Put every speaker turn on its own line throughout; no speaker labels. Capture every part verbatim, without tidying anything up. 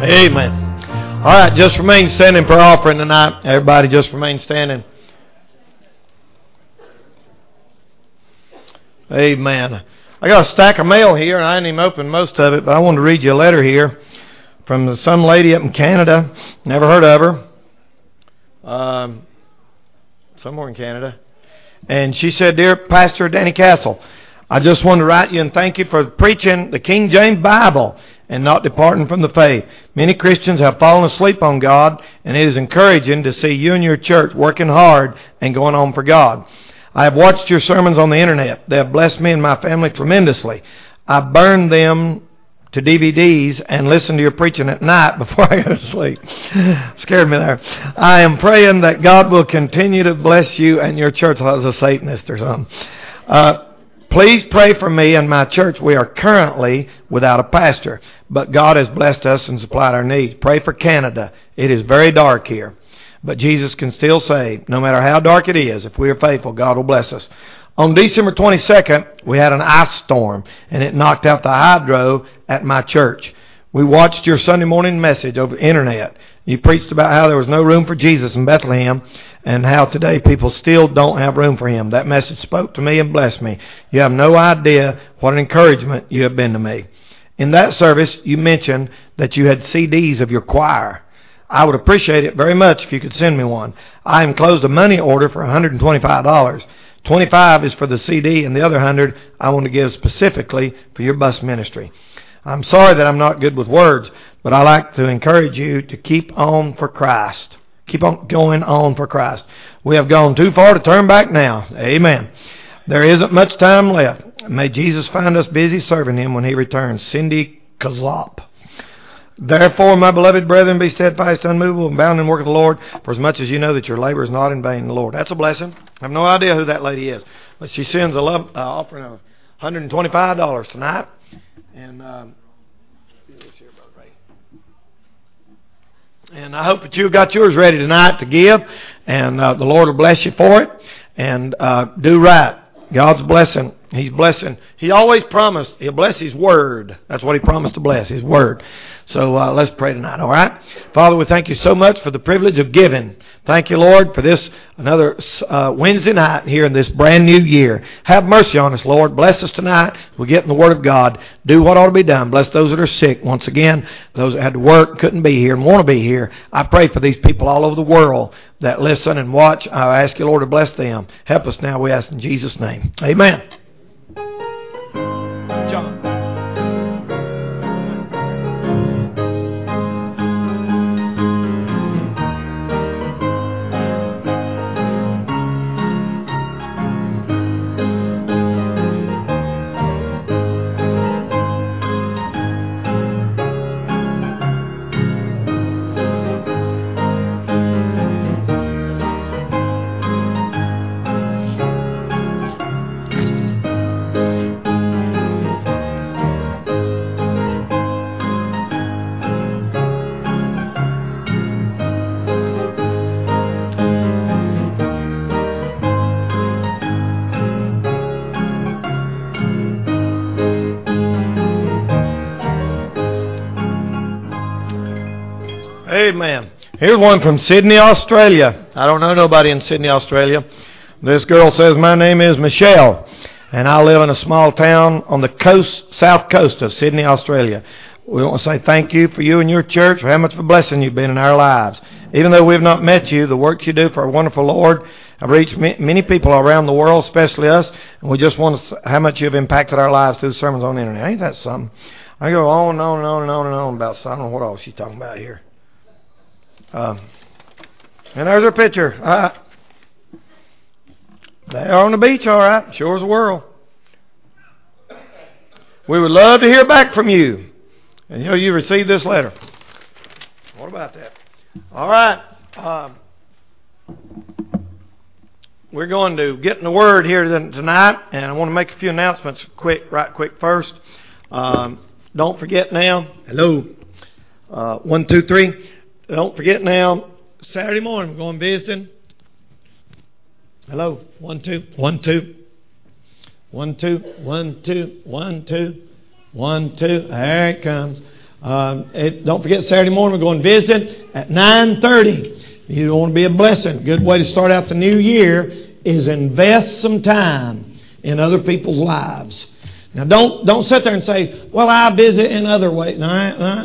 Amen. All right, just remain standing for offering tonight. Everybody just remain standing. Amen. I got a stack of mail here, and I didn't even open most of it, but I wanted to read you a letter here from some lady up in Canada. Never heard of her. Um, somewhere in Canada. And she said, "Dear Pastor Danny Castle, I just want to write you and thank you for preaching the King James Bible and not departing from the faith. Many Christians have fallen asleep on God, and it is encouraging to see you and your church working hard and going on for God. I have watched your sermons on the internet. They have blessed me and my family tremendously. I burned them to D V Ds and listened to your preaching at night before I go to sleep." Scared me there. "I am praying that God will continue to bless you and your church." I was a Satanist or something. Uh, Please pray for me and my church. We are currently without a pastor, but God has blessed us and supplied our needs. Pray for Canada. It is very dark here, but Jesus can still save. No matter how dark it is, if we are faithful, God will bless us. On December twenty-second, we had an ice storm, and it knocked out the hydro at my church. We watched your Sunday morning message over the internet. You preached about how there was no room for Jesus in Bethlehem, and how today people still don't have room for him. That message spoke to me and blessed me. You have no idea what an encouragement you have been to me. In that service, you mentioned that you had C Ds of your choir. I would appreciate it very much if you could send me one. I enclosed a money order for one hundred twenty-five dollars. twenty-five dollars is for the C D, and the other one hundred dollars I want to give specifically for your bus ministry. I'm sorry that I'm not good with words, but I like to encourage you to keep on for Christ. Keep on going on for Christ. We have gone too far to turn back now. Amen. There isn't much time left. May Jesus find us busy serving him when he returns. Cindy Kozlop. Therefore, my beloved brethren, be steadfast, unmovable, and bound in the work of the Lord, for as much as you know that your labor is not in vain in the Lord. That's a blessing. I have no idea who that lady is, but she sends a love uh, offering of one hundred twenty-five dollars tonight. And um, And I hope that you've got yours ready tonight to give. And uh, the Lord will bless you for it. And uh, do right. God's blessing. He's blessing. He always promised He'll bless His Word. That's what He promised to bless, His Word. So uh, let's pray tonight, all right? Father, we thank you so much for the privilege of giving. Thank you, Lord, for this another uh, Wednesday night here in this brand new year. Have mercy on us, Lord. Bless us tonight. We get in the Word of God. Do what ought to be done. Bless those that are sick. Once again, those that had to work, couldn't be here, and want to be here. I pray for these people all over the world that listen and watch. I ask you, Lord, to bless them. Help us now, we ask in Jesus' name. Amen. John. Amen. Here's one from Sydney, Australia. I don't know nobody in Sydney, Australia. This girl says, "My name is Michelle, and I live in a small town on the coast, south coast of Sydney, Australia. We want to say thank you for you and your church, for how much of a blessing you've been in our lives. Even though we've not met you, the work you do for our wonderful Lord have reached many people around the world, especially us, and we just want to say how much you've impacted our lives through the sermons on the internet." Ain't that something? I go on and on and on and on and on about, so I don't know what all she's talking about here. Um, and there's her picture. Uh, they are on the beach, all right. Sure as the world. We would love to hear back from you. And you know, you received this letter. What about that? All right. Um, we're going to get in the Word here tonight, and I want to make a few announcements quick, right quick first. Um, don't forget now. Hello. Uh, one, two, three. Don't forget now, Saturday morning we're going visiting. Hello. One, two. One, two. One, two. One, two. One, two. One, two. There it comes. Uh, it, don't forget Saturday morning we're going visiting at nine thirty. You don't want to be a blessing. A good way to start out the new year is invest some time in other people's lives. Now, don't don't sit there and say, well, I visit in other ways. No,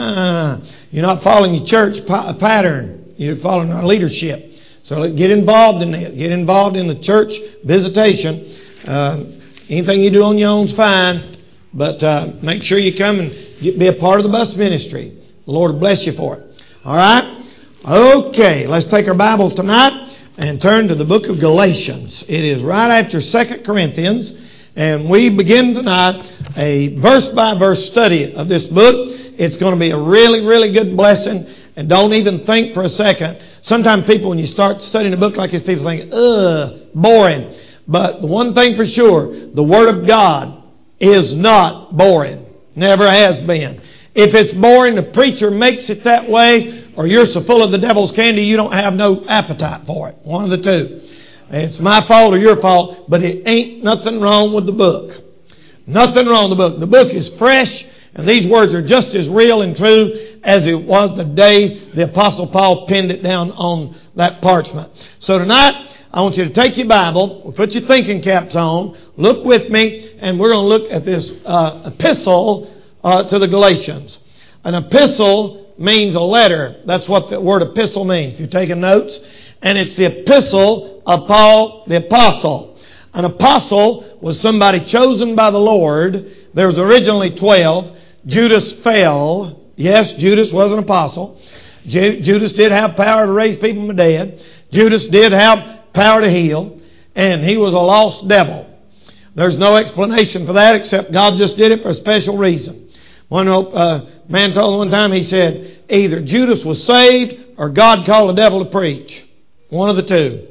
uh, you're not following your church pa- pattern. You're following our leadership. So get involved in that. Get involved in the church visitation. Uh, anything you do on your own is fine. But uh, make sure you come and get, be a part of the bus ministry. The Lord will bless you for it. All right? Okay, let's take our Bibles tonight and turn to the book of Galatians. It is right after Second Corinthians. And we begin tonight a verse-by-verse study of this book. It's going to be a really, really good blessing. And don't even think for a second. Sometimes people, when you start studying a book like this, people think, ugh, boring. But the one thing for sure, the Word of God is not boring. Never has been. If it's boring, the preacher makes it that way, or you're so full of the devil's candy you don't have no appetite for it. One of the two. It's my fault or your fault, but it ain't nothing wrong with the book. Nothing wrong with the book. The book is fresh, and these words are just as real and true as it was the day the Apostle Paul penned it down on that parchment. So tonight, I want you to take your Bible, put your thinking caps on, look with me, and we're going to look at this uh, epistle uh, to the Galatians. An epistle means a letter. That's what the word epistle means, if you're taking notes. And it's the epistle of Paul the Apostle. An apostle was somebody chosen by the Lord. There was originally twelve. Judas fell. Yes, Judas was an apostle. Ju- Judas did have power to raise people from the dead. Judas did have power to heal. And he was a lost devil. There's no explanation for that except God just did it for a special reason. One uh, man told me one time, he said, either Judas was saved or God called the devil to preach. One of the two.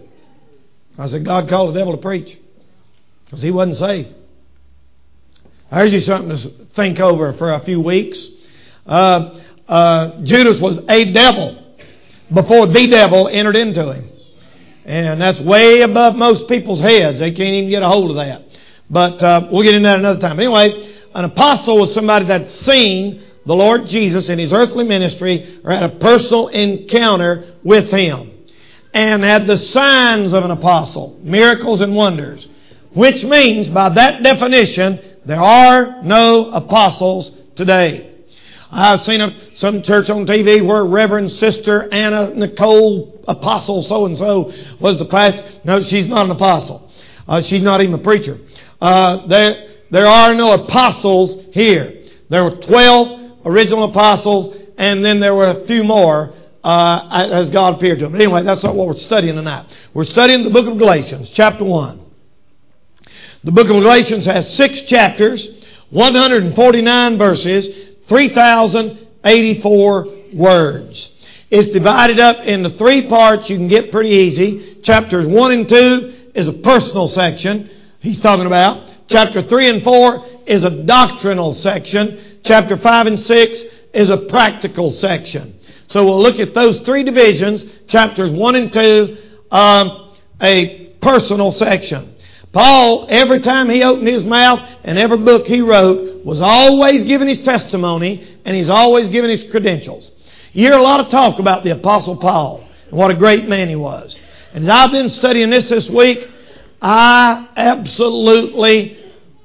I said, God called the devil to preach. Because he wasn't saved. There's you something to think over for a few weeks. Uh, uh, Judas was a devil before the devil entered into him. And that's way above most people's heads. They can't even get a hold of that. But uh, we'll get into that another time. But anyway, an apostle was somebody that seen the Lord Jesus in His earthly ministry or had a personal encounter with Him. And had the signs of an apostle, miracles and wonders. Which means, by that definition, there are no apostles today. I've seen a, some church on T V where Reverend Sister Anna Nicole Apostle so-and-so was the pastor. No, she's not an apostle. Uh, she's not even a preacher. Uh, there, there are no apostles here. There were twelve original apostles, and then there were a few more uh, as God appeared to them. But anyway, that's not what we're studying tonight. We're studying the book of Galatians, chapter one. The book of Galatians has six chapters, one hundred forty-nine verses, three thousand eighty-four words. It's divided up into three parts you can get pretty easy. Chapters one and two is a personal section he's talking about. Chapter three and four is a doctrinal section. Chapter five and six is a practical section. So we'll look at those three divisions, chapters one and two, um, a personal section. Paul, every time he opened his mouth and every book he wrote, was always giving his testimony and he's always giving his credentials. You hear a lot of talk about the Apostle Paul and what a great man he was. And as I've been studying this this week, I absolutely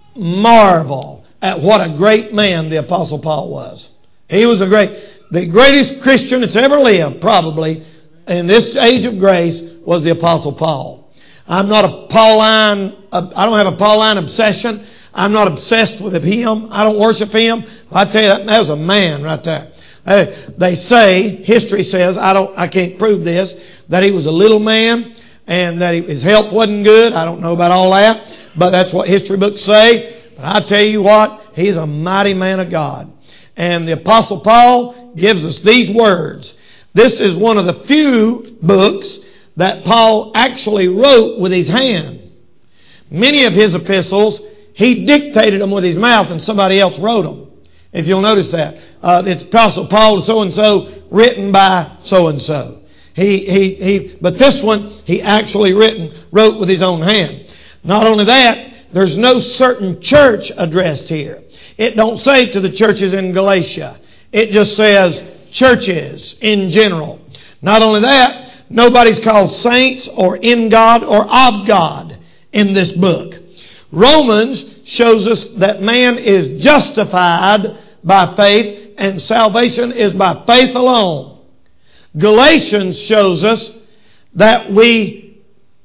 marvel at what a great man the Apostle Paul was. He was a great, the greatest Christian that's ever lived, probably, in this age of grace, was the Apostle Paul. I'm not a Pauline, I don't have a Pauline obsession. I'm not obsessed with him. I don't worship him. I tell you, that, that was a man right there. They, they say, history says, I don't, I can't prove this, that he was a little man and that he, his health wasn't good. I don't know about all that, but that's what history books say. But I tell you what, he's a mighty man of God. And the Apostle Paul gives us these words. This is one of the few books that Paul actually wrote with his hand. Many of his epistles, he dictated them with his mouth and somebody else wrote them. If you'll notice that. Uh, it's Apostle Paul to so-and-so, written by so-and-so. He, he, he, but this one, he actually written, wrote with his own hand. Not only that, there's no certain church addressed here. It don't say to the churches in Galatia. It just says churches in general. Not only that, nobody's called saints or in God or of God in this book. Romans shows us that man is justified by faith and salvation is by faith alone. Galatians shows us that we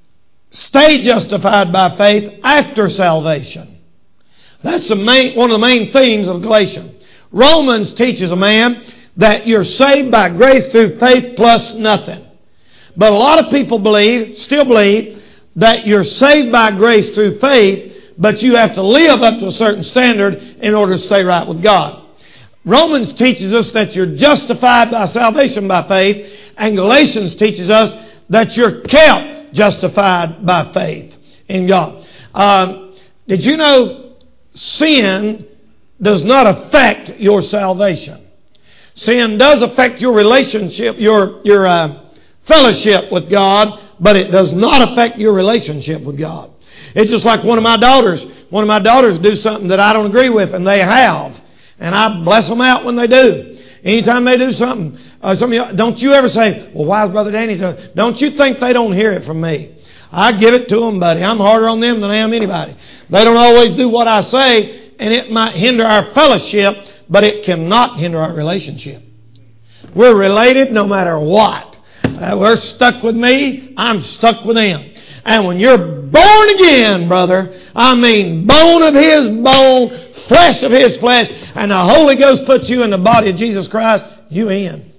stay justified by faith after salvation. That's the main, one of the main themes of Galatians. Romans teaches a man that you're saved by grace through faith plus nothing. But a lot of people believe, still believe, that you're saved by grace through faith, but you have to live up to a certain standard in order to stay right with God. Romans teaches us that you're justified by salvation by faith, and Galatians teaches us that you're kept justified by faith in God. Um, did you know sin does not affect your salvation? Sin does affect your relationship, your your uh, fellowship with God, but it does not affect your relationship with God. It's just like one of my daughters. One of my daughters do something that I don't agree with, and they have. And I bless them out when they do. Anytime they do something, uh, some of you, don't you ever say, well, why is Brother Danny doing it? Don't you think they don't hear it from me? I give it to them, buddy. I'm harder on them than I am anybody. They don't always do what I say, and it might hinder our fellowship, but it cannot hinder our relationship. We're related no matter what. Uh, we're stuck with me. I'm stuck with them. And when you're born again, brother, I mean bone of his bone, flesh of his flesh, and the Holy Ghost puts you in the body of Jesus Christ, you in.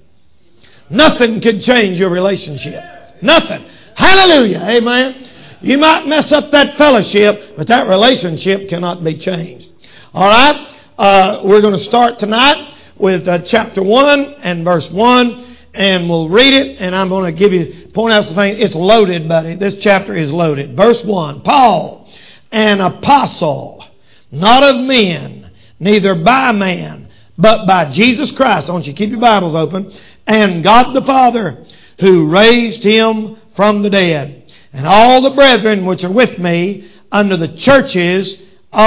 Nothing can change your relationship. Nothing. Hallelujah. Amen. You might mess up that fellowship, but that relationship cannot be changed. All right. Uh, we're going to start tonight with uh, chapter one and verse one. And we'll read it, and I'm going to give you, point out something. It's loaded, buddy. This chapter is loaded. Verse one. Paul, an apostle, not of men, neither by man, but by Jesus Christ. I want you to keep your Bibles open. And God the Father, who raised him from the dead. And all the brethren which are with me under the churches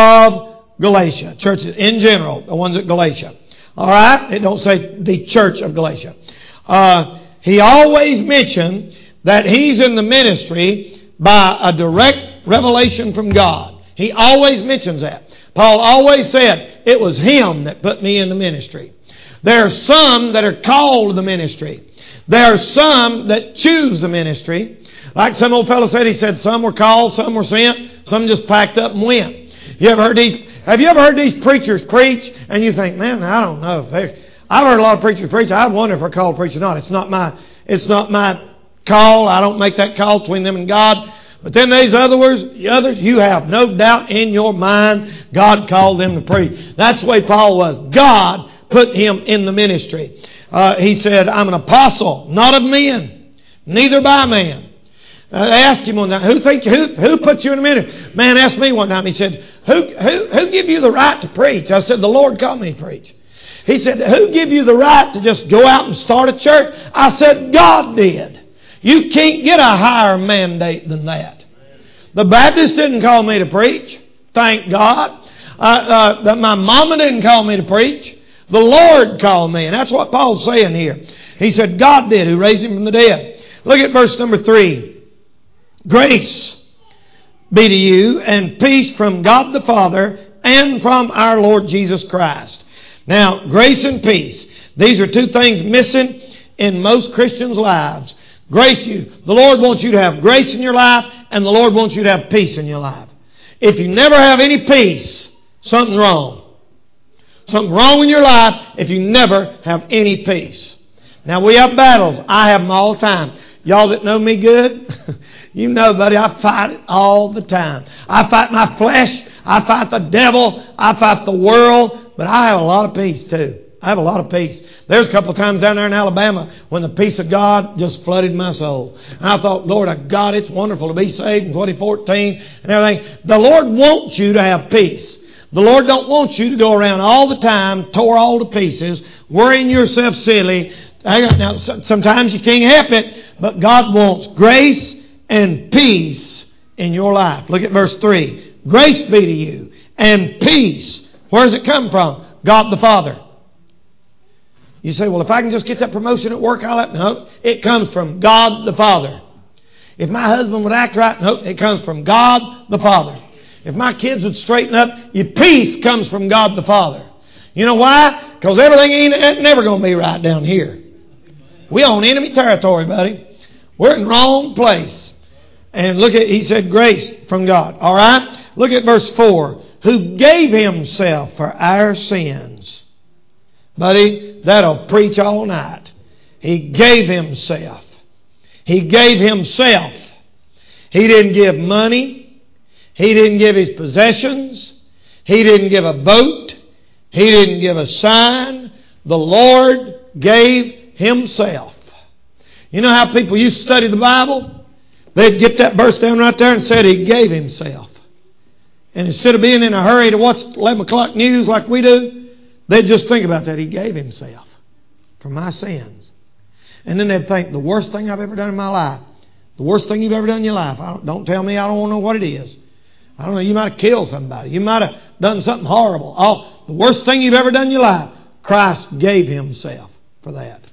of Galatia. Churches in general, the ones at Galatia. All right? It don't say the church of Galatia. Uh, he always mentioned that he's in the ministry by a direct revelation from God. He always mentions that. Paul always said, it was him that put me in the ministry. There are some that are called to the ministry. There are some that choose the ministry. Like some old fellow said, he said some were called, some were sent, some just packed up and went. You ever heard these? Have you ever heard these preachers preach and you think, man, I don't know if they're... I've heard a lot of preachers preach. I wonder if they're called to preach or not. It's not my, it's not my call. I don't make that call between them and God. But then these others, the others, you have no doubt in your mind God called them to preach. That's the way Paul was. God put him in the ministry. Uh, he said, I'm an apostle, not of men, neither by man. Uh, they asked him one time, who think who who put you in the ministry? Man asked me one time. He said, who who who give you the right to preach? I said, the Lord called me to preach. He said, who give you the right to just go out and start a church? I said, God did. You can't get a higher mandate than that. The Baptist didn't call me to preach. Thank God. Uh, uh, my mama didn't call me to preach. The Lord called me. And that's what Paul's saying here. He said, God did, who raised him from the dead. Look at verse number three. Grace be to you and peace from God the Father and from our Lord Jesus Christ. Now, grace and peace. These are two things missing in most Christians' lives. Grace, you, the Lord wants you to have grace in your life, and the Lord wants you to have peace in your life. If you never have any peace, something's wrong. Something's wrong in your life if you never have any peace. Now, we have battles. I have them all the time. Y'all that know me good, you know, buddy, I fight it all the time. I fight my flesh. I fight the devil. I fight the world. But I have a lot of peace too. I have a lot of peace. There's a couple of times down there in Alabama when the peace of God just flooded my soul. And I thought, Lord, God, it's wonderful to be saved in twenty fourteen and everything. The Lord wants you to have peace. The Lord don't want you to go around all the time, tore all to pieces, worrying yourself silly. Now, sometimes you can't help it, but God wants grace and peace in your life. Look at verse three. Grace be to you and peace. Where does it come from? God the Father. You say, well, if I can just get that promotion at work, I'll have... No, it comes from God the Father. If my husband would act right, no, it comes from God the Father. If my kids would straighten up, your peace comes from God the Father. You know why? Because everything ain't never going to be right down here. We on enemy territory, buddy. We're in the wrong place. And look at, he said grace from God. All right? Look at verse four. Who gave himself for our sins. Buddy, that'll preach all night. He gave himself. He gave himself. He didn't give money. He didn't give his possessions. He didn't give a boat. He didn't give a sign. The Lord gave himself. You know how people used to study the Bible? They'd get that verse down right there and said he gave himself. And instead of being in a hurry to watch eleven o'clock news like we do, they'd just think about that. He gave himself for my sins. And then they'd think, the worst thing I've ever done in my life, the worst thing you've ever done in your life, I don't, don't tell me, I don't want to know what it is. I don't know, you might have killed somebody. You might have done something horrible. Oh, the worst thing you've ever done in your life, Christ gave himself for that.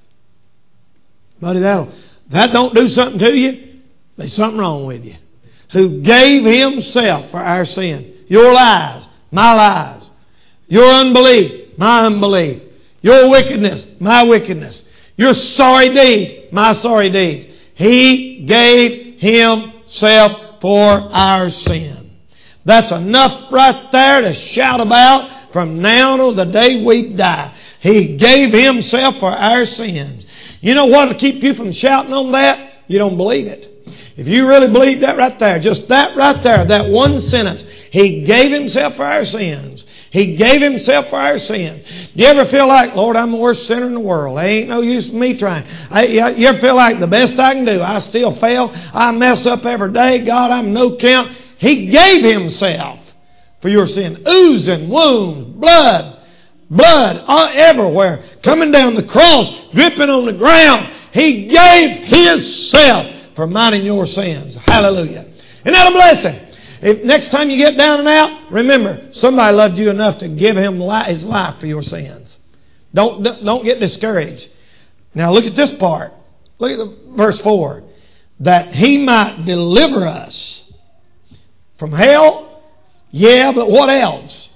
Buddy, that'll, that don't do something to you, there's something wrong with you. Who gave himself for our sin. Your lies, my lies. Your unbelief, my unbelief. Your wickedness, my wickedness. Your sorry deeds, my sorry deeds. He gave himself for our sin. That's enough right there to shout about from now to the day we die. He gave himself for our sins. You know what will keep you from shouting on that? You don't believe it. If you really believe that right there, just that right there, that one sentence, He gave Himself for our sins. He gave Himself for our sins. Do you ever feel like, Lord, I'm the worst sinner in the world. There ain't no use in me trying. I, you ever feel like the best I can do, I still fail. I mess up every day. God, I'm no count. He gave Himself for your sin. Oozing, wounds, blood, blood all, everywhere. Coming down the cross, dripping on the ground. He gave Himself for mine and your sins. Hallelujah. Isn't that a blessing? If next time you get down and out, remember, somebody loved you enough to give him li- his life for your sins. Don't, don't get discouraged. Now look at this part. Look at the, verse four. That He might deliver us from hell. Yeah, but what else?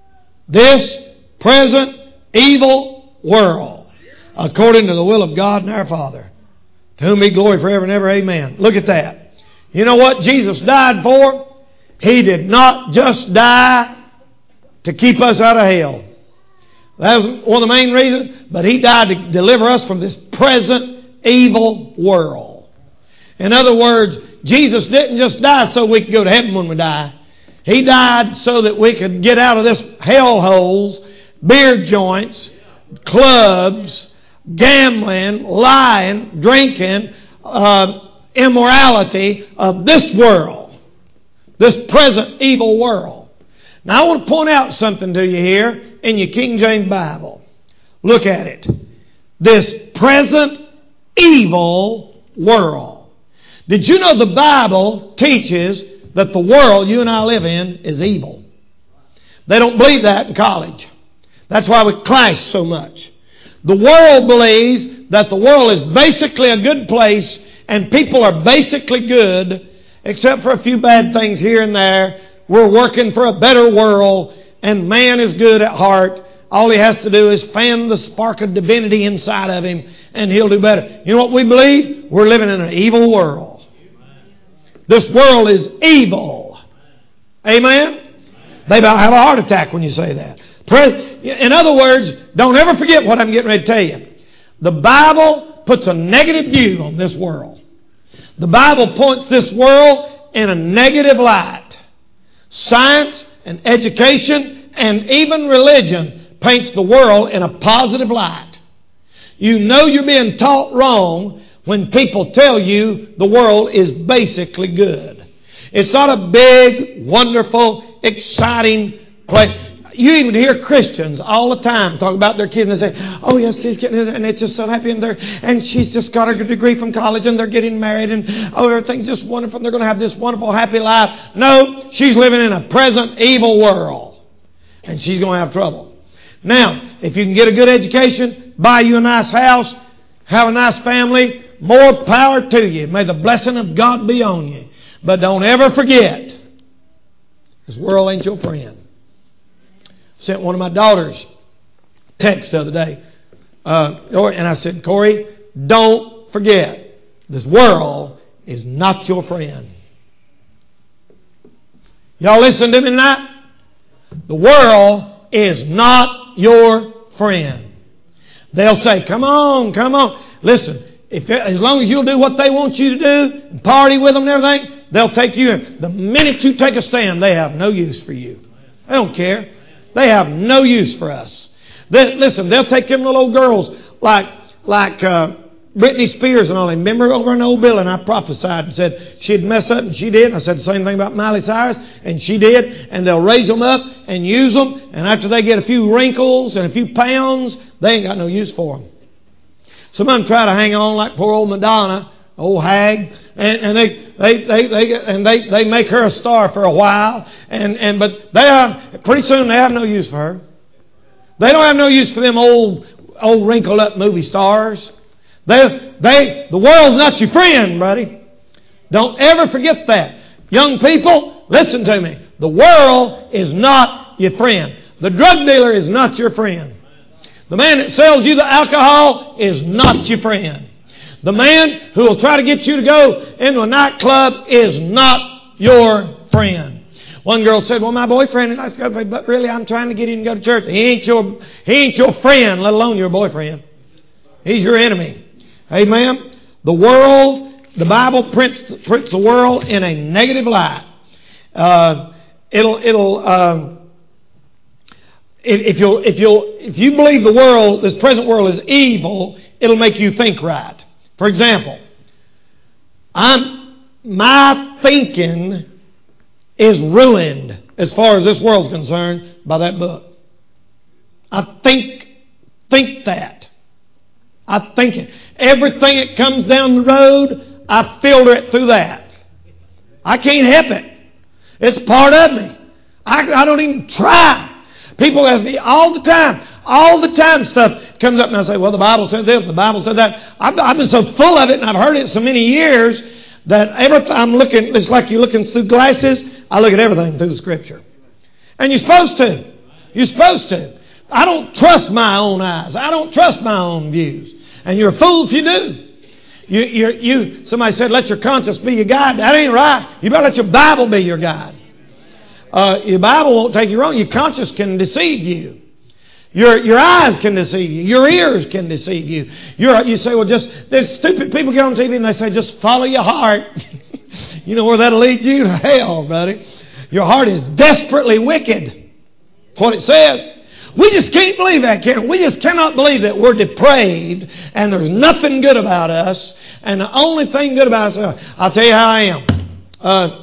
This present evil world. According to the will of God and our Father. To whom be glory forever and ever. Amen. Look at that. You know what Jesus died for? He did not just die to keep us out of hell. That was one of the main reasons. But He died to deliver us from this present evil world. In other words, Jesus didn't just die so we could go to heaven when we die. He died so that we could get out of this hell holes, beer joints, clubs, gambling, lying, drinking, uh, immorality of this world. This present evil world. Now I want to point out something to you here in your King James Bible. Look at it. This present evil world. Did you know the Bible teaches that the world you and I live in is evil? They don't believe that in college. That's why we clash so much. The world believes that the world is basically a good place and people are basically good, except for a few bad things here and there. We're working for a better world and man is good at heart. All he has to do is fan the spark of divinity inside of him and he'll do better. You know what we believe? We're living in an evil world. This world is evil. Amen? They about have a heart attack when you say that. In other words, don't ever forget what I'm getting ready to tell you. The Bible puts a negative view on this world. The Bible points this world in a negative light. Science and education and even religion paints the world in a positive light. You know you're being taught wrong when people tell you the world is basically good. It's not a big, wonderful, exciting place. You even hear Christians all the time talk about their kids and they say, oh yes, she's getting it and it's just so happy and they're and she's just got her degree from college and they're getting married and oh everything's just wonderful and they're going to have this wonderful happy life. No, she's living in a present evil world and she's going to have trouble. Now, if you can get a good education, buy you a nice house, have a nice family. More power to you. May the blessing of God be on you. But don't ever forget, this world ain't your friend. Sent one of my daughters a text the other day. Uh, and I said, Corey, don't forget, this world is not your friend. Y'all listen to me tonight? The world is not your friend. They'll say, come on, come on. Listen, if as long as you'll do what they want you to do, and party with them and everything, they'll take you in. The minute you take a stand, they have no use for you. They don't care. They have no use for us. They, listen, they'll take them little old girls like like uh, Britney Spears and all. Remember over in Old Bill, and I prophesied and said she'd mess up, and she did. And I said the same thing about Miley Cyrus, and she did. And they'll raise them up and use them. And after they get a few wrinkles and a few pounds, they ain't got no use for them. Some of them try to hang on like poor old Madonna, old hag, and, and they they they they and they, they make her a star for a while, and, and but they have pretty soon they have no use for her. They don't have no use for them old old wrinkled up movie stars. They they the world's not your friend, buddy. Don't ever forget that. Young people, listen to me. The world is not your friend. The drug dealer is not your friend. The man that sells you the alcohol is not your friend. The man who will try to get you to go into a nightclub is not your friend. One girl said, well, my boyfriend and I said, but really I'm trying to get him to go to church. He ain't your, he ain't your friend, let alone your boyfriend. He's your enemy. Amen. The world, the Bible prints, prints the world in a negative light. Uh, it'll, it'll, um, If, if you'll, if you'll, if you believe the world, this present world is evil, it'll make you think right. For example, I'm, my thinking is ruined as far as this world's concerned by that book. I think, think that. I think it. Everything that comes down the road, I filter it through that. I can't help it. It's part of me. I, I don't even try. People ask me all the time, all the time stuff comes up and I say, well, the Bible said this, the Bible said that. I've, I've been so full of it and I've heard it so many years that every time I'm looking, it's like you're looking through glasses. I look at everything through the Scripture. And you're supposed to. You're supposed to. I don't trust my own eyes. I don't trust my own views. And you're a fool if you do. You, you, you. Somebody said, let your conscience be your guide. That ain't right. You better let your Bible be your guide. Uh, your Bible won't take you wrong. Your conscience can deceive you. Your your eyes can deceive you. Your ears can deceive you. You're, you say, well, just, there's stupid people get on T V and they say, just follow your heart. You know where that'll lead you? To hell, buddy. Your heart is desperately wicked. That's what it says. We just can't believe that, can we? We just cannot believe that we're depraved and there's nothing good about us. And the only thing good about us, uh, I'll tell you how I am. Uh,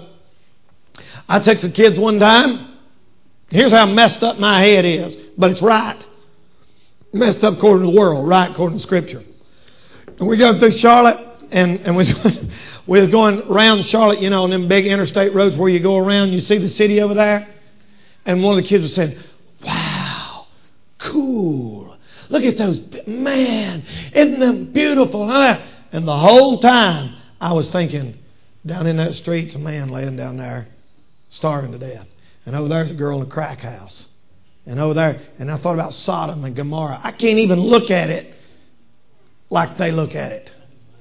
I took some kids one time. Here's how messed up my head is. But it's right. Messed up according to the world. Right according to Scripture. And we go through Charlotte. And, and we, we was going around Charlotte, you know, on them big interstate roads where you go around. You see the city over there. And one of the kids was saying, wow, cool. Look at those. Man, isn't them beautiful? And the whole time I was thinking, down in that street's a man laying down there, starving to death. And over there's a girl in a crack house. And over there, and I thought about Sodom and Gomorrah. I can't even look at it like they look at it.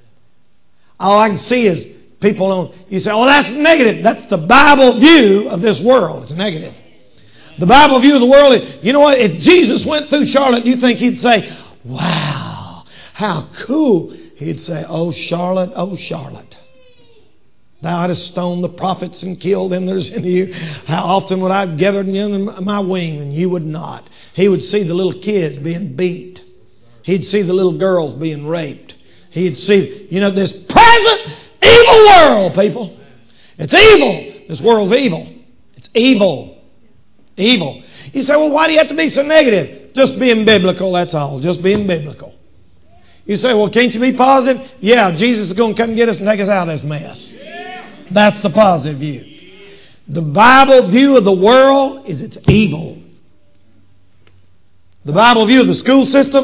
All I can see is people on, you say, oh, that's negative. That's the Bible view of this world. It's negative. The Bible view of the world is, you know what? If Jesus went through Charlotte, do you think he'd say, wow, how cool? He'd say, oh, Charlotte, oh, Charlotte. Thou hadst stoned the prophets and killed them that is in you. How often would I have gathered you under my wing and you would not? He would see the little kids being beat. He'd see the little girls being raped. He'd see, you know, this present evil world, people. It's evil. This world's evil. It's evil. Evil. You say, well, why do you have to be so negative? Just being biblical, that's all. Just being biblical. You say, well, can't you be positive? Yeah, Jesus is going to come and get us and take us out of this mess. That's the positive view. The Bible view of the world is it's evil. The Bible view of the school system, it's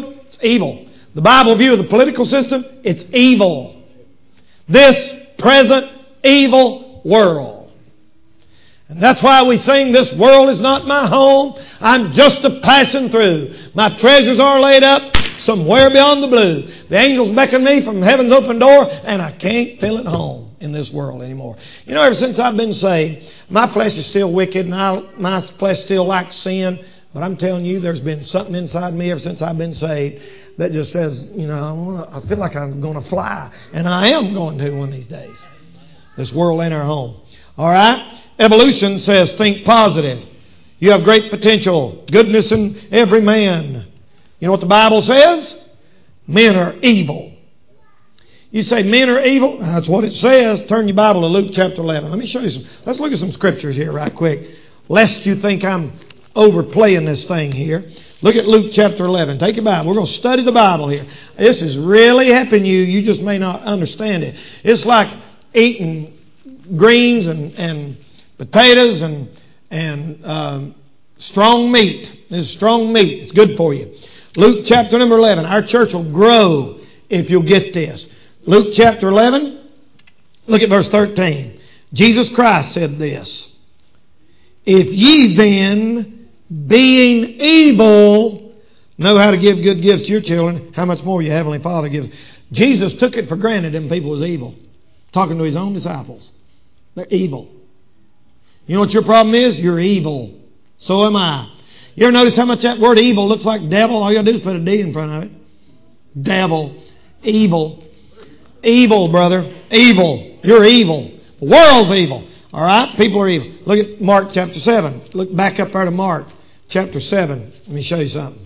evil. The Bible view of the political system, it's evil. This present evil world. And that's why we sing, this world is not my home. I'm just a passing through. My treasures are laid up somewhere beyond the blue. The angels beckon me from heaven's open door, and I can't feel at home in this world anymore. You know, ever since I've been saved, my flesh is still wicked, and I, my flesh still likes sin. But I'm telling you, there's been something inside me ever since I've been saved that just says, you know, I, wanna, I feel like I'm going to fly. And I am going to one of these days. This world ain't our home. All right? Evolution says think positive. You have great potential. Goodness in every man. You know what the Bible says? Men are evil. You say men are evil? That's what it says. Turn your Bible to Luke chapter eleven. Let me show you some. Let's look at some scriptures here right quick. Lest you think I'm overplaying this thing here. Look at Luke chapter eleven. Take your Bible. We're going to study the Bible here. This is really helping you. You just may not understand it. It's like eating greens and, and potatoes and, and um, strong meat. This is strong meat. It's good for you. Luke chapter number eleven. Our church will grow if you'll get this. Luke chapter eleven. Look at verse thirteen. Jesus Christ said this. If ye then, being evil, know how to give good gifts to your children, how much more your Heavenly Father gives. Jesus took it for granted them people was evil. Talking to His own disciples. They're evil. You know what your problem is? You're evil. So am I. You ever notice how much that word evil looks like devil? All you got to do is put a D in front of it. Devil. Evil. Evil, brother. Evil. You're evil. The world's evil. All right? People are evil. Look at Mark chapter seven. Look back up there to Mark chapter seven. Let me show you something.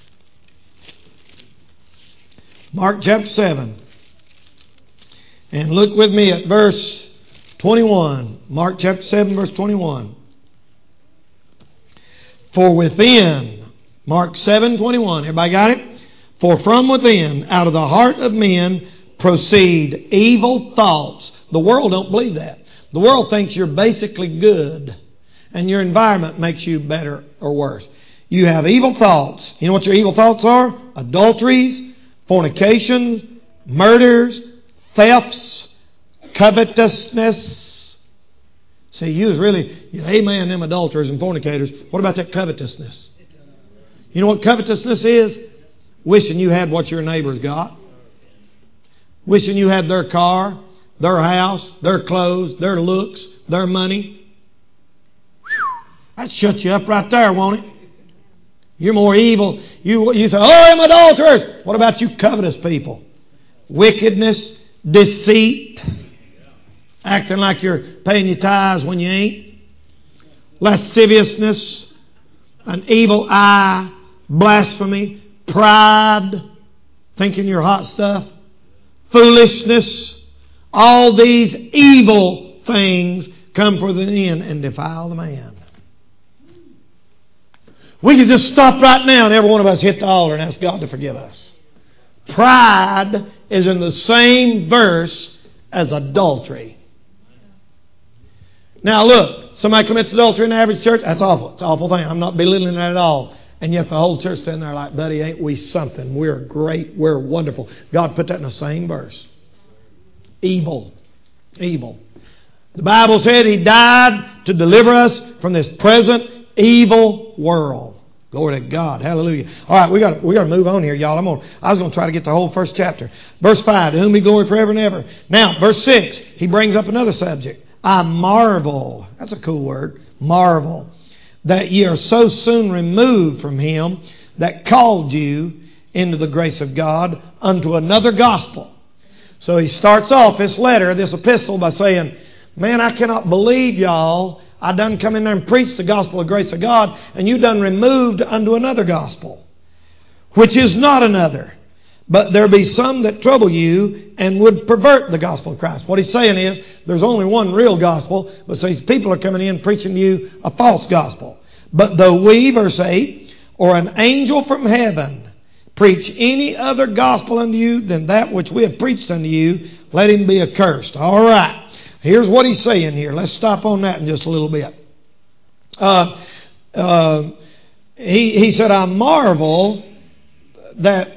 Mark chapter seven. And look with me at verse twenty-one. Mark chapter seven, verse twenty-one. For within, Mark seven, twenty-one. Everybody got it? For from within, out of the heart of men, proceed evil thoughts. The world don't believe that. The world thinks you're basically good, and your environment makes you better or worse. You have evil thoughts. You know what your evil thoughts are? Adulteries, fornications, murders, thefts, covetousness. See, you was really, you know, amen, them adulterers and fornicators. What about that covetousness? You know what covetousness is? Wishing you had what your neighbor's got. Wishing you had their car, their house, their clothes, their looks, their money. That shuts you up right there, won't it? You're more evil. You, you say, oh, I'm adulterers. What about you covetous people? Wickedness, deceit, acting like you're paying your tithes when you ain't. Lasciviousness, an evil eye, blasphemy, pride, thinking you're hot stuff, foolishness. All these evil things come for the end and defile the man. We can just stop right now and every one of us hit the altar and ask God to forgive us. Pride is in the same verse as adultery. Now look, somebody commits adultery in the average church, that's awful. It's an awful thing. I'm not belittling that at all. And yet the whole church sitting there like, buddy, ain't we something? We're great. We're wonderful. God put that in the same verse. Evil. Evil. The Bible said He died to deliver us from this present evil world. Glory to God. Hallelujah. All right, we got we got to move on here, y'all. I'm gonna, I was going to try to get the whole first chapter. Verse five, to whom be glory forever and ever. Now, verse six, he brings up another subject. I marvel. That's a cool word. Marvel. That ye are so soon removed from Him that called you into the grace of God unto another gospel. So he starts off this letter, this epistle, by saying, man, I cannot believe y'all. I done come in there and preached the gospel of grace of God, and you done removed unto another gospel, which is not another. But there be some that trouble you and would pervert the gospel of Christ. What he's saying is, there's only one real gospel, but these people are coming in preaching to you a false gospel. But though we, verse eight, or an angel from heaven preach any other gospel unto you than that which we have preached unto you, let him be accursed. All right. Here's what he's saying here. Let's stop on that in just a little bit. Uh, uh, he, he said, I marvel that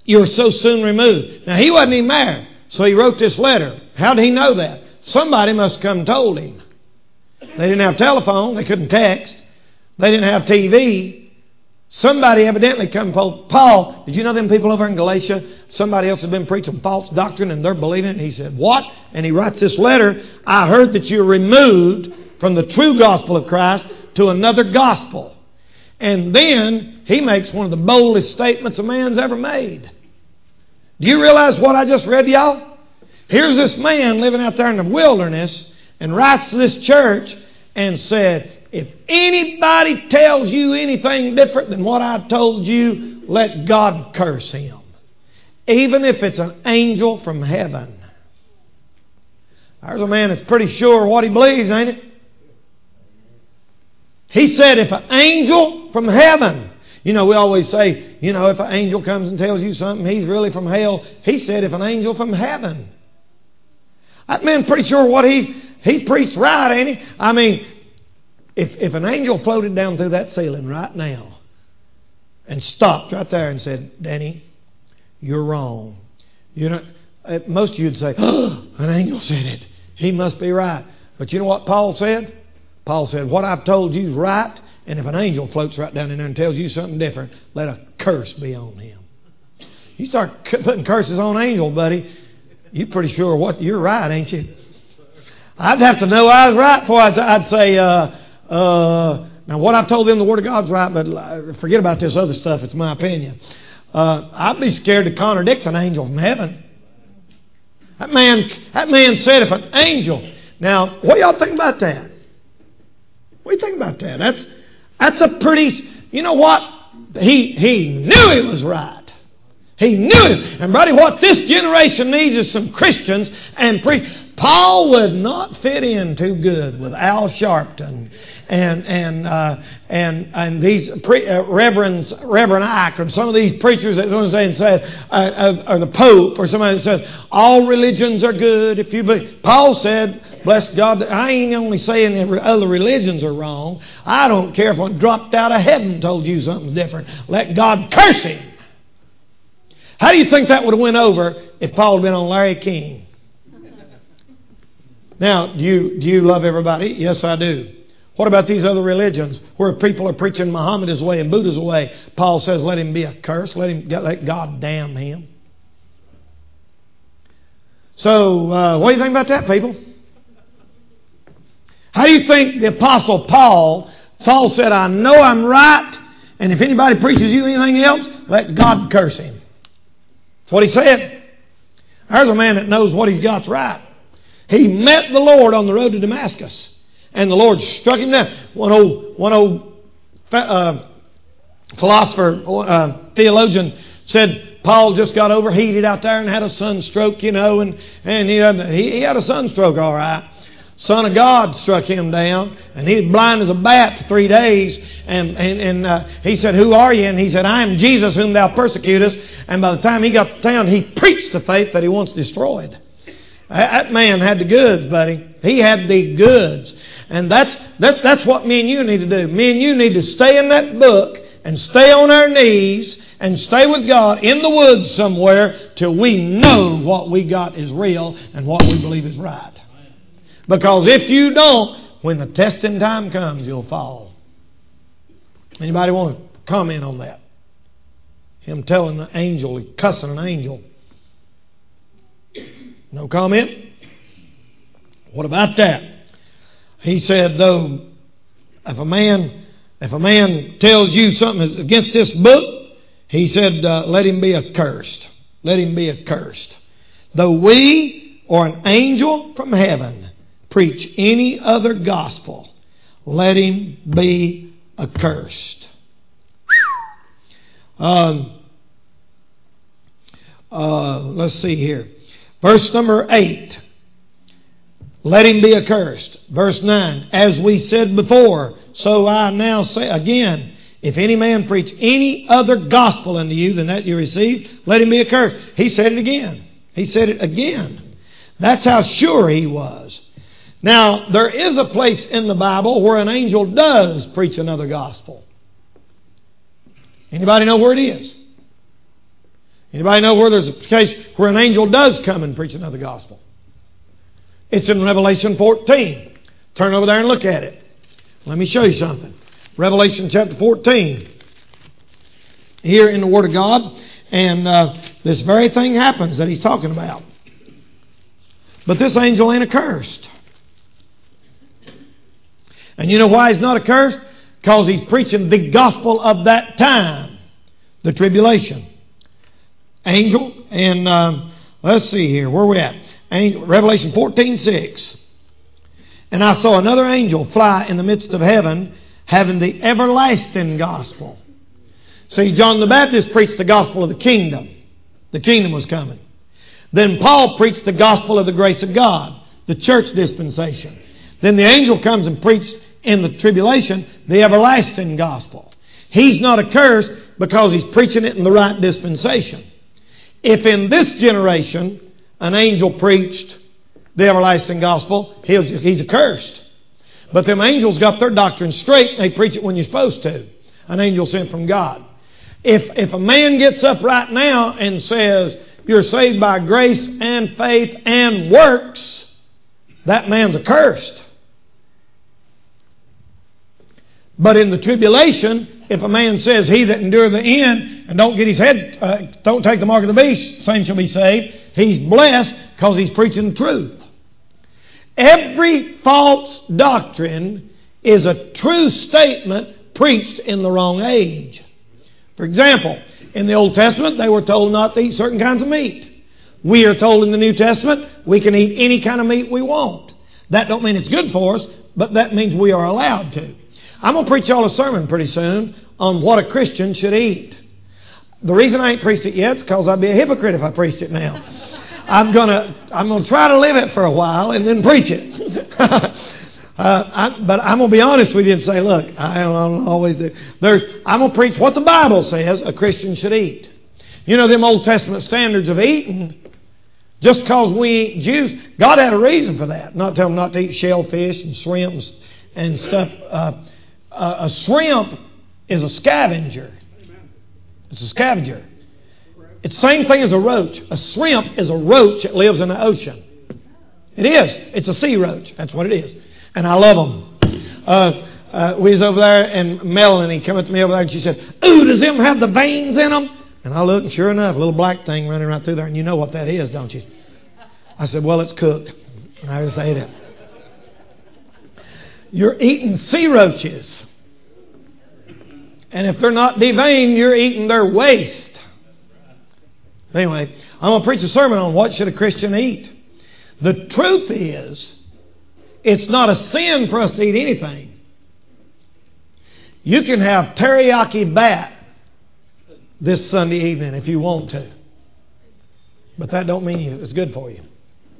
you're so soon removed. Now, he wasn't even married, so he wrote this letter. How did he know that? Somebody must have come and told him. They didn't have telephone. They couldn't text. They didn't have T V. Somebody evidently come and told Paul, did you know them people over in Galatia? Somebody else had been preaching false doctrine and they're believing it. And he said, what? And he writes this letter. I heard that you're removed from the true gospel of Christ to another gospel. And then he makes one of the boldest statements a man's ever made. Do you realize what I just read to y'all? Here's this man living out there in the wilderness and writes to this church and said, if anybody tells you anything different than what I told you, let God curse him. Even if it's an angel from heaven. There's a man that's pretty sure what he believes, ain't it? He said, if an angel from heaven, you know, we always say, you know, if an angel comes and tells you something, he's really from hell. He said, if an angel from heaven. That man's pretty sure what he, he preached right, ain't he? I mean, if, if an angel floated down through that ceiling right now and stopped right there and said, Danny, you're wrong. You know, most of you would say, oh, an angel said it. He must be right. But you know what Paul said? Paul said, what I've told you is right, and if an angel floats right down in there and tells you something different, let a curse be on him. You start putting curses on angels, buddy, you're pretty sure what you're right, ain't you? I'd have to know I was right before I'd, I'd say, uh, uh, now what I've told them, the Word of God's right, but forget about this other stuff, it's my opinion. Uh, I'd be scared to contradict an angel from heaven. That man, that man said if an angel... Now, what y'all think about that? What do you think about that? That's that's a pretty... You know what? He he knew he was right. He knew it. And, buddy, what this generation needs is some Christians and pre... Paul would not fit in too good with Al Sharpton and and uh, and and these pre, uh, reverends, Reverend Ike, or some of these preachers that want to say and said, uh, uh, or the Pope, or somebody that said all religions are good. If you believe. Paul said, bless God, I ain't only saying that other religions are wrong. I don't care if one dropped out of heaven and told you something different. Let God curse him. How do you think that would have went over if Paul had been on Larry King? Now, do you, do you love everybody? Yes, I do. What about these other religions where people are preaching Muhammad's way and Buddha's way? Paul says, let him be a curse. Let him let God damn him. So, uh, what do you think about that, people? How do you think the Apostle Paul, Saul said, I know I'm right, and if anybody preaches you anything else, let God curse him. That's what he said. There's a man that knows what he's got's right. He met the Lord on the road to Damascus. And the Lord struck him down. One old, one old uh, philosopher, uh, theologian said Paul just got overheated out there and had a sunstroke, you know. And, and he, he, he had a sunstroke, all right. Son of God struck him down. And he was blind as a bat for three days. And, and, and uh, he said, who are you? And he said, I am Jesus whom thou persecutest. And by the time he got to town, he preached the faith that he once destroyed. That man had the goods, buddy. He had the goods. And that's that, that's what me and you need to do. Me and you need to stay in that book and stay on our knees and stay with God in the woods somewhere till we know what we got is real and what we believe is right. Because if you don't, when the testing time comes, you'll fall. Anybody want to comment on that? Him telling an angel, cussing an angel. No comment? What about that? He said, though, if a man if a man tells you something is against this book, he said, uh, let him be accursed. Let him be accursed. Though we or an angel from heaven preach any other gospel, let him be accursed. Um, uh, let's see here. Verse number eight. Let him be accursed. Verse nine. As we said before, so I now say again, if any man preach any other gospel unto you than that you received, let him be accursed. He said it again. He said it again. That's how sure he was. Now, there is a place in the Bible where an angel does preach another gospel. Anybody know where it is? Anybody know where there's a case where an angel does come and preach another gospel? It's in Revelation fourteen. Turn over there and look at it. Let me show you something. Revelation chapter fourteen. Here in the Word of God. And uh, this very thing happens that he's talking about. But this angel ain't accursed. And you know why he's not accursed? Because he's preaching the gospel of that time. The tribulation. Angel, and um, let's see here, where are we at? Angel, Revelation fourteen six. And I saw another angel fly in the midst of heaven, having the everlasting gospel. See, John the Baptist preached the gospel of the kingdom. The kingdom was coming. Then Paul preached the gospel of the grace of God, the church dispensation. Then the angel comes and preached in the tribulation the everlasting gospel. He's not accursed because he's preaching it in the right dispensation. If in this generation an angel preached the everlasting gospel, he's accursed. But them angels got their doctrine straight and they preach it when you're supposed to. An angel sent from God. If, if a man gets up right now and says, you're saved by grace and faith and works, that man's accursed. But in the tribulation, if a man says, he that endure the end and don't get his head, uh, don't take the mark of the beast, same shall be saved, he's blessed because he's preaching the truth. Every false doctrine is a true statement preached in the wrong age. For example, in the Old Testament, they were told not to eat certain kinds of meat. We are told in the New Testament we can eat any kind of meat we want. That don't mean it's good for us, but that means we are allowed to. I'm going to preach y'all a sermon pretty soon on what a Christian should eat. The reason I ain't preached it yet is because I'd be a hypocrite if I preached it now. I'm going to I'm going to try to live it for a while and then preach it. uh, I, but I'm going to be honest with you and say, look, I don't always do. There's, I'm going to preach what the Bible says a Christian should eat. You know, them Old Testament standards of eating, just because we eat Jews, God had a reason for that. Not tell them not to eat shellfish and shrimps and stuff. Uh, uh, a shrimp is a scavenger. It's a scavenger. It's the same thing as a roach. A shrimp is a roach that lives in the ocean. It is. It's a sea roach. That's what it is. And I love them. Uh, uh, we was over there, and Melanie came up to me over there, and she said, ooh, does them have the veins in them? And I looked, and sure enough, a little black thing running right through there. And you know what that is, don't you? I said, well, it's cooked. And I just ate it. You're eating sea roaches. And if they're not deveined, you're eating their waste. Anyway, I'm going to preach a sermon on what should a Christian eat. The truth is, it's not a sin for us to eat anything. You can have teriyaki bat this Sunday evening if you want to. But that don't mean you, it's good for you.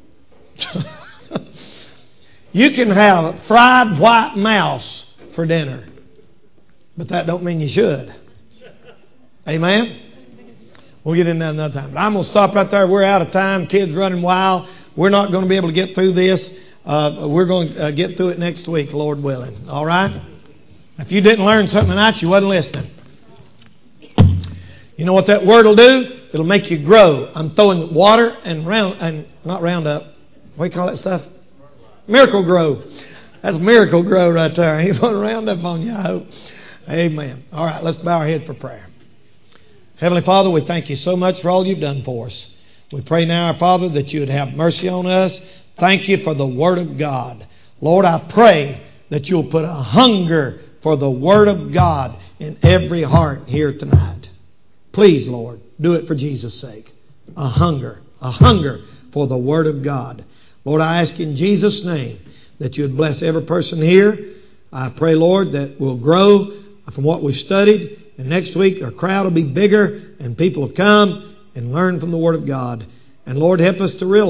You can have fried white mouse for dinner. But that don't mean you should. Amen? We'll get into that another time. But I'm going to stop right there. We're out of time. Kids running wild. We're not going to be able to get through this. Uh, we're going to uh, get through it next week, Lord willing. All right? If you didn't learn something tonight, you wasn't listening. You know what that word will do? It'll make you grow. I'm throwing water and round, and not Roundup. What do you call that stuff? Miracle Grow. That's Miracle Grow right there. He's going to round up on you, I hope. Amen. All right, let's bow our head for prayer. Heavenly Father, we thank you so much for all you've done for us. We pray now, our Father, that you would have mercy on us. Thank you for the Word of God. Lord, I pray that you'll put a hunger for the Word of God in every heart here tonight. Please, Lord, do it for Jesus' sake. A hunger, a hunger for the Word of God. Lord, I ask in Jesus' name that you would bless every person here. I pray, Lord, that we'll grow from what we've studied. And next week, our crowd will be bigger and people will come and learn from the Word of God. And Lord, help us to realize